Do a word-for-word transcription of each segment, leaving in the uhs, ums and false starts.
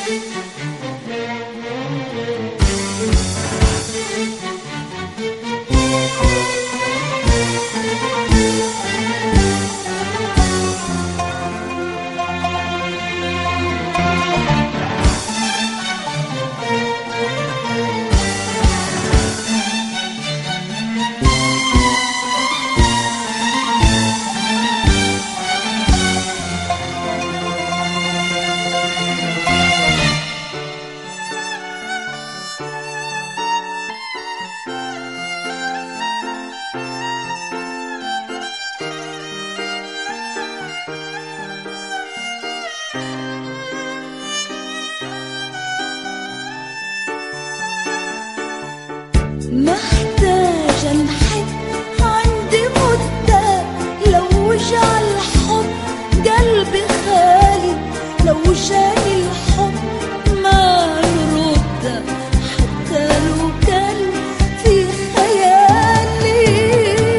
محتاجة نحب عندي مدة، لو جعل الحب قلبي خالي، لو جاني الحب ما نرد حتى لو كان في خيالي.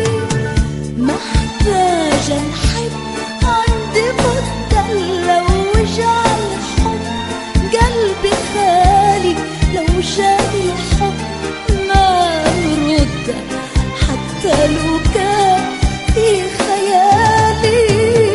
محتاجة نحب عندي مدة، لو جعل الحب قلبي خالي، لو جاني الحب حتى لو كان في خيالي.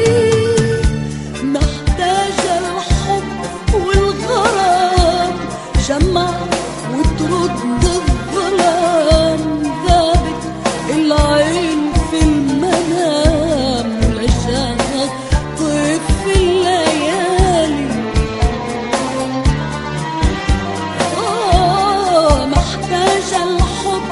محتاجة الحب والغرام جمع وترد الظلام، ذابت العين في المنام ولجاها طيف في الليالي. آه محتاجة الحب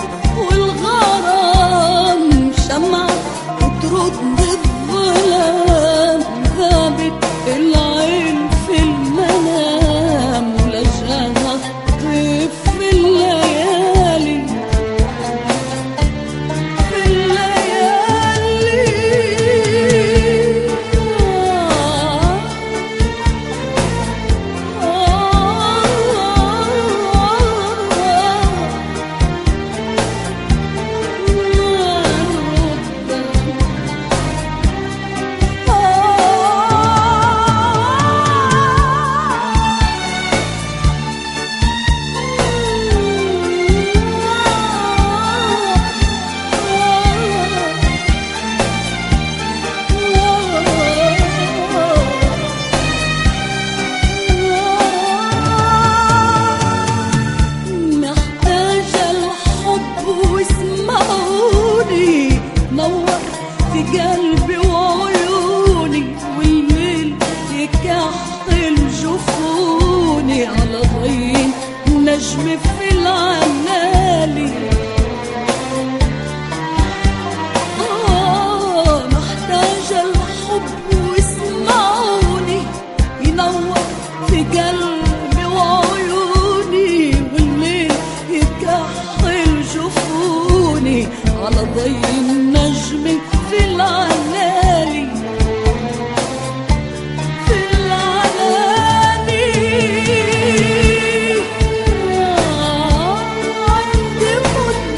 والغرام شمع وترد الظلام، ذابت العين في المنام ولجاها طيف في الليالي. في الليالي آه محتاجة الحب واسمعوني، نور في قلبي وعيوني، والليل يكحل جفوني على ضي نجم في العنالي. آه محتاجة الحب واسمعوني، ينور في قلبي وعيوني، والليل يكحل جفوني على ضي النجم في العنالي. في العنالي آه عندي مدة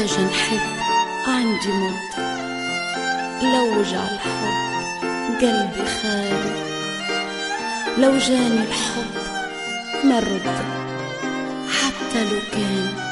محتاجة نحب عندي مدة، لو وجع الحب قلبي خالي، لو جاني الحب ما رده حتى لو كان